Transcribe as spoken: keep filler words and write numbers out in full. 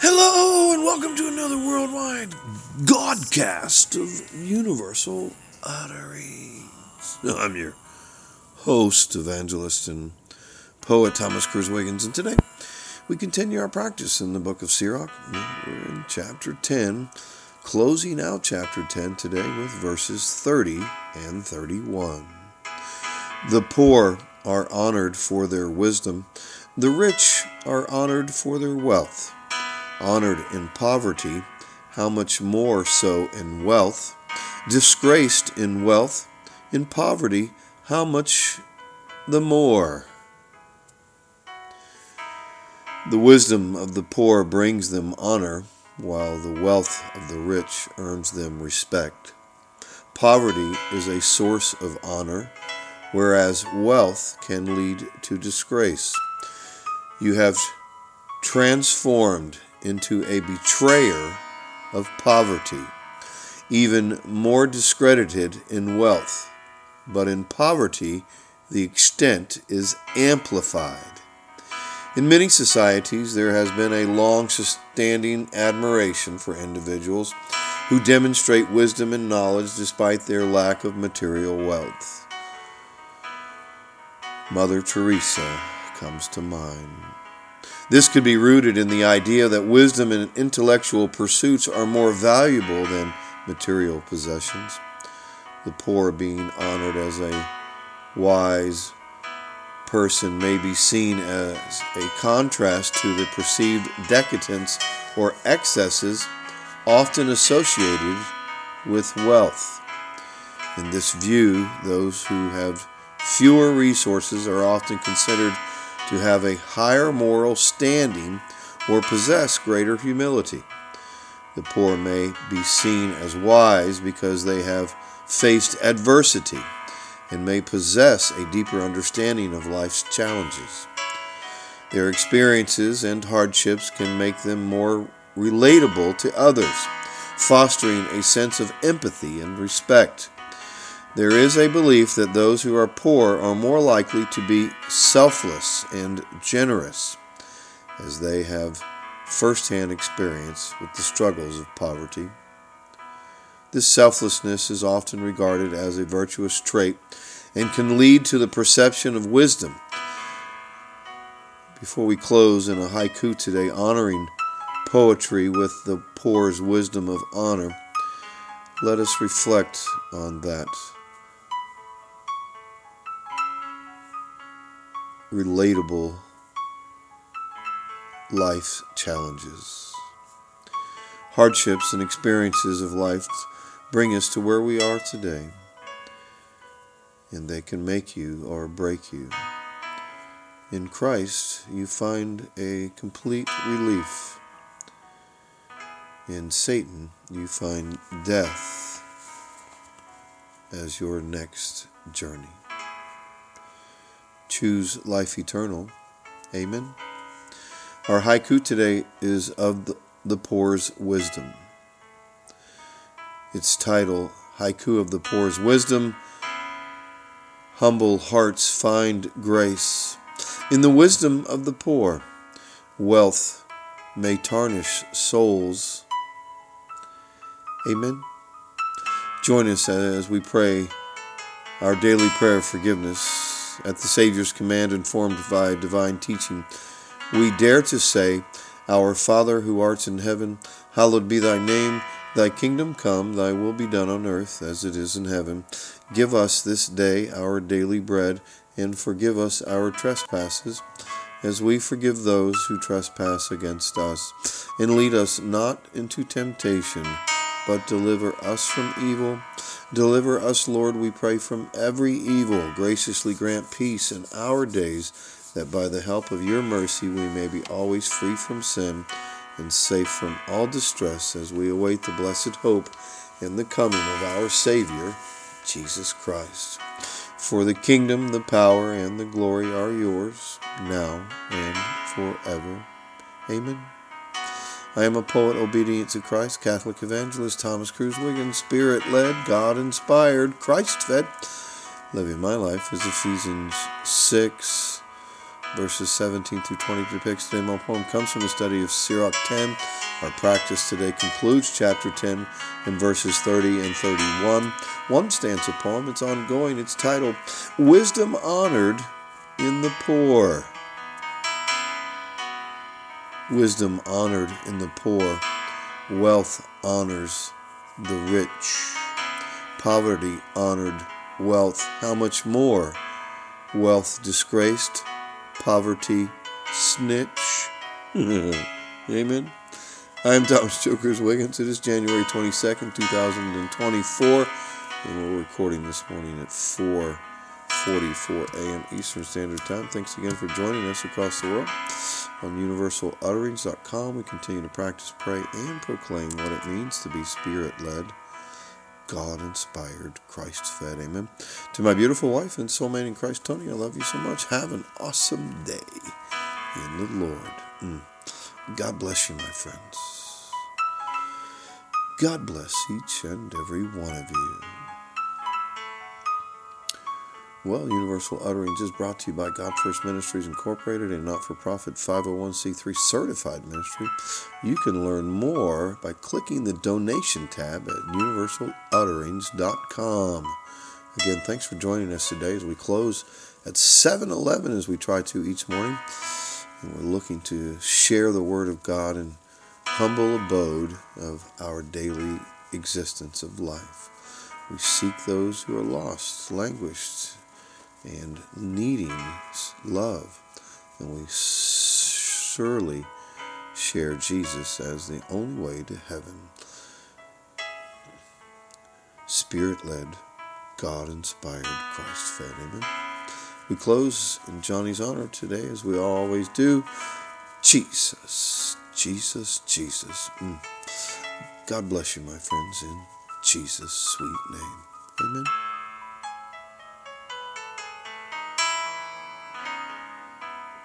Hello and welcome to another worldwide Godcast of Universal Utterings. I'm your host, evangelist, and poet Thomas Cruz Wiggins, and today we continue our practice in the book of Sirach. We're in chapter ten, closing out chapter ten today with verses thirty and thirty-one. The poor are honored for their wisdom, the rich are honored for their wealth. Honored in poverty, how much more so in wealth? Disgraced in wealth, in poverty, how much the more? The wisdom of the poor brings them honor, while the wealth of the rich earns them respect. Poverty is a source of honor, whereas wealth can lead to disgrace. You have transformed into a betrayer of poverty, even more discredited in wealth, but in poverty the extent is amplified. In many societies there has been a long-standing admiration for individuals who demonstrate wisdom and knowledge despite their lack of material wealth. Mother Teresa comes to mind. This could be rooted in the idea that wisdom and intellectual pursuits are more valuable than material possessions. The poor being honored as a wise person may be seen as a contrast to the perceived decadence or excesses often associated with wealth. In this view, those who have fewer resources are often considered to have a higher moral standing or possess greater humility. The poor may be seen as wise because they have faced adversity and may possess a deeper understanding of life's challenges. Their experiences and hardships can make them more relatable to others, fostering a sense of empathy and respect. There is a belief that those who are poor are more likely to be selfless and generous, as they have first-hand experience with the struggles of poverty. This selflessness is often regarded as a virtuous trait and can lead to the perception of wisdom. Before we close in a haiku today, honoring poetry with the poor's wisdom of honor, let us reflect on that relatable life challenges. Hardships and experiences of life bring us to where we are today, and they can make you or break you. In Christ, you find a complete relief. In Satan, you find death as your next journey. Choose life eternal. Amen. Our haiku today is of the, the poor's wisdom. Its title, Haiku of the Poor's Wisdom. Humble hearts find grace. In the wisdom of the poor, wealth may tarnish souls. Amen. Join us as we pray our daily prayer of forgiveness. At the Savior's command, informed by divine teaching, we dare to say, Our Father who art in heaven, hallowed be thy name. Thy kingdom come, thy will be done on earth as it is in heaven. Give us this day our daily bread, and forgive us our trespasses, as we forgive those who trespass against us. And lead us not into temptation, but deliver us from evil. Deliver us, Lord, we pray, from every evil. Graciously grant peace in our days, that by the help of your mercy we may be always free from sin and safe from all distress, as we await the blessed hope and the coming of our Savior, Jesus Christ. For the kingdom, the power, and the glory are yours, now and forever. Amen. I am a poet obedient to Christ, Catholic evangelist Thomas Cruz Wiggins, Spirit-led, God-inspired, Christ-fed, living my life as Ephesians six, verses seventeen through twenty depicts today. My poem comes from a study of Sirach ten. Our practice today concludes chapter ten in verses thirty and thirty-one. One stanza poem. It's ongoing. It's titled, Wisdom Honored in the Poor. Wisdom honored in the poor. Wealth honors the rich. Poverty honored wealth. How much more? Wealth disgraced. Poverty snitch. Amen. I'm Thomas Jokers Wiggins. It is January twenty-second, two thousand twenty-four, and we're recording this morning at four forty-four a.m. Eastern Standard Time. Thanks again for joining us across the world. On universal utterings dot com, we continue to practice, pray, and proclaim what it means to be Spirit-led, God-inspired, Christ-fed. Amen. To my beautiful wife and soulmate in Christ, Tony, I love you so much. Have an awesome day in the Lord. Mm. God bless you, my friends. God bless each and every one of you. Well, Universal Utterings is brought to you by God First Ministries Incorporated, a not-for-profit five oh one c three certified ministry. You can learn more by clicking the donation tab at universal utterings dot com. Again, thanks for joining us today as we close at seven eleven as we try to each morning. And we're looking to share the Word of God in humble abode of our daily existence of life. We seek those who are lost, languished, and needing love. And we surely share Jesus as the only way to heaven. Spirit-led, God-inspired, Christ-fed. Amen. We close in Johnny's honor today, as we always do. Jesus, Jesus, Jesus. Mm. God bless you, my friends, in Jesus' sweet name. Amen.